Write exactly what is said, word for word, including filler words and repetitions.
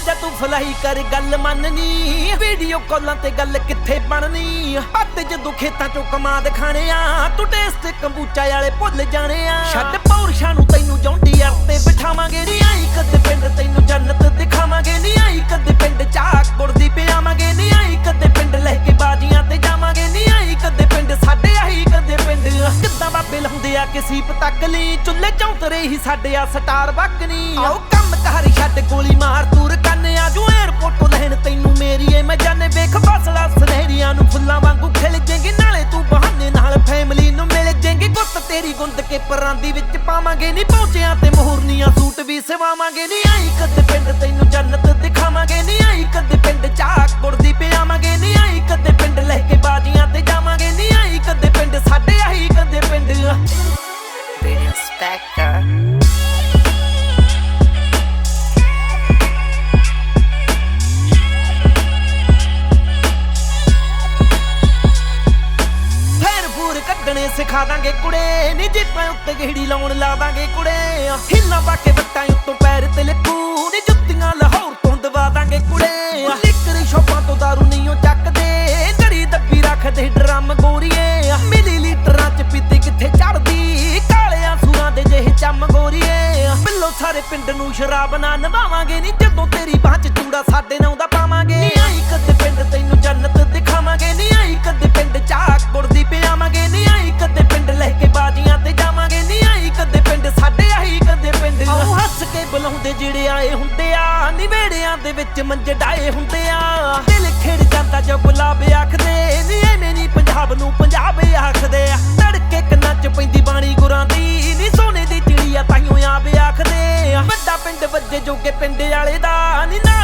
ਜਾ ਤੂੰ ਫਲਾਈ ਕਰ ਗੱਲ ਮੰਨਨੀ ਵੀਡੀਓ ਕਾਲਾਂ ਤੇ ਗੱਲ ਕਿੱਥੇ ਬਣਨੀ ਪੱਤ ਜਦੋਂ ਖੇਤਾਂ ਚੋਂ ਕਮਾਦ ਖਾਣੇ ਆ ਤੂੰ ਟੇਸਟ ਕੰਬੂਚਾ ਵਾਲੇ ਭੁੱਲ ਜਾਣੇ ਆ ਛੱਡ ਪੌਰਸ਼ਾਂ ਨੂੰ ਤੈਨੂੰ ਜੌਂਡੀ ਯਾਰ ਤੇ ਬਿਠਾਵਾਂਗੇ ਨੀ ਆਈ ਕਦੇ ਪਿੰਡ ਤੈਨੂੰ ਜੰਨਤ ਦਿਖਾਵਾਂਗੇ ਨੀ ਆਈ ਕਦੇ ਪਿੰਡ ਚਾਕ ਗੁਰਦੀ ਪਿਆਵਾਂਗੇ ਨੀ ਆਈ ਕਦੇ ਪਿੰਡ ਲੈ ਕੇ ਬਾਜੀਆਂ ਤੇ ਜਾਵਾਂਗੇ ਨੀ ਆਈ ਕਦੇ ਪਿੰਡ ਸਾਡੇ ਆਹੀ ਕਦੇ ਪਿੰਡ ਕਿੱਦਾਂ ਬਾਬੇ ਲਾਉਂਦੇ ਆ ਕਿ ਸੀਪ ਤੱਕ ਲਈ ਚੁੱਲ੍ਹੇ ਚੌਂਤਰੇ ਹੀ ਸਾਡੇ ਆ ਸਟਾਰ ਬੱਕਨੀ ਆਓ ਕੰਮ ਕਰ ਛੱਡ ਗੋਲੀ ਮਾਰ ਤੂਰ ਕੰਨ ਆ ਜੂ ਏਅਰਪੋਰਟ ਲੈਣ ਤੈਨੂੰ ਮੇਰੀ ਏ ਮੈਂ ਜਾਣੇ ਵੇਖ ਫਸਲਾ ਸੁਨਹਿਰੀਆਂ ਨੂੰ ਫੁੱਲਾਂ ਵਾਂਗੂ ਖਿਲ ਜੇਂਗੀ ਨਾਲੇ ਤੂੰ ਬਹਾਨੇ ਨਾਲ ਫੈਮਿਲੀ ਨੂੰ ਮਿਲ ਜੇਂਗੀ ਗੁੱਤ ਤੇਰੀ ਗੁੰਦ ਕੇ ਪਰਾਂਦੀ ਵਿੱਚ ਪਾਵਾਂਗੇ ਨੀ ਪਹੁੰਚਿਆਂ ਤੇ ਮੋਹਰਨੀਆਂ ਸੂਟ ਵੀ ਸਵਾਵਾਂਗੇ ਨੀ ਆਈ ਕਦੇ ਪਿੰਡ ਤੈਨੂੰ ਜੰਨਤ ਦਿਖਾਵਾਂਗੇ ਨੀ ਆਈ ਕਦੇ ਪਿੰਡ ਚਾਕ ਗੁਰਦੀ ਪਿਆਵਾਂਗੇ ਨੀ ਆਈ ਕਦੇ ਪਿੰਡ ਲੈ ਕੇ ਬਾਜੀਆਂ ਤੇ ਜਾਵਾਂਗੇ ਨੀ ਆਈ ਕਦੇ ਪਿੰਡ ਸਾਡੇ ਆਹੀ ਕਦੇ ਪਿੰਡ Radio Spectre. ਕੱਢਣੇ ਸਿਖਾ ਦਾਂਗੇ ਕੁੜੇ ਨੀ ਜਿੱਪਾਂ ਉੱਤੇ ਗੇੜੀ ਲਾਉਣ ਲਾ ਦਾਂਗੇ ਕੁੜੇ ਹਿੱਲਾਂ ਬਾਕੇ ਵੱਟਾਂ ਉੱਤੋਂ ਪੈਰ ਤੇ ਲੱਕੂ ਨੀ ਜੁੱਤੀਆਂ ਲਾਹੌਰ ਤੋਂ ਦਵਾ ਦਾਂਗੇ ਕੁੜੇ ਲਿਕਰੀ ਸ਼ੋਪਾਂ ਤੋਂ ਦਾਰੂ ਨਹੀਂ ਉਹ ਚੱਕਦੇ ਜੜੀ ਦੱਬੀ ਰੱਖਦੇ ਡਰਮ ਗੋਰੀਏ ਮਿਲੀ ਲੀਟਰਾਂ ਚ ਪੀਤੀ ਕਿੱਥੇ ਚੜਦੀ ਕਾਲਿਆਂ ਸੂਰਾਂ ਦੇ ਜਿਹੇ ਚੰਮ ਗੋਰੀਏ ਬਿੱਲੋ ਸਾਰੇ ਪਿੰਡ ਨੂੰ ਸ਼ਰਾਬ ਨਾ ਨਵਾਵਾਂਗੇ ਨੀ ਜਦੋਂ ਤੇਰੀ ਬਾਹ ਚ ਚੂੜਾ ਸਾਡੇ ਨਾਂ ਦਾ ਪਾਵਾਂਗੇ ਨੀ ਆਈ ਕਦੇ ਪਿੰਡ ਤੈਨੂੰ ਜੰਨਤ ਦਿਖਾਵਾਂਗੇ ਨੀ ਆਈ ਕਦੇ ਪਿੰਡ ਚਾਕ ਗੁਰਦੀ ਪਿਆਵਾਂਗੇ ਨੀ ਆਈ ਕਦੇ ਪਿੰਡ ਲੈ ਕੇ ਬਾਜੀਆਂ ਤੇ ਜਾਵਾਂਗੇ ਨੀ ਆਈ ਕਦੇ ਪਿੰਡ ਸਾਡੇ ਆਹੀ ਕਦੇ ਪਿੰਡ ਆਉ ਹੱਸ ਕੇ ਬੁਲਾਉਂਦੇ ਜਿਹੜੇ ਆਏ ਹੁੰਦੇ ਆ ਨਿਵੇੜਿਆਂ ਦੇ ਵਿੱਚ ਮੰਜੇ ਡਾਏ ਹੁੰਦੇ ਆ ਦਿਲ ਖਿੜ ਜਾਂਦਾ ਜੋ ਗੁਲਾਬ ਆਖਦੇ ਨੀ ਐਵੇਂ ਨੀ ਪੰਜਾਬ ਨੂੰ ਪੰਜਾਬ ਆਖਦੇ ਆ ਤੜਕੇ ਕੰਨਾਂ ਚ ਪੈਂਦੀ ਬਾਣੀ ਗੁਰਾਂ ਦੀ ਨੀ ਸੋਨੇ ਦੀ ਚਿੜੀਆ ਤਾਈਓ ਆਪ ਆਖਦੇ ਵੱਡਾ ਪਿੰਡ ਵੱਜੇ ਜੋਗੇ ਪਿੰਡ ਵਾਲੇ ਦਾ ਨੀ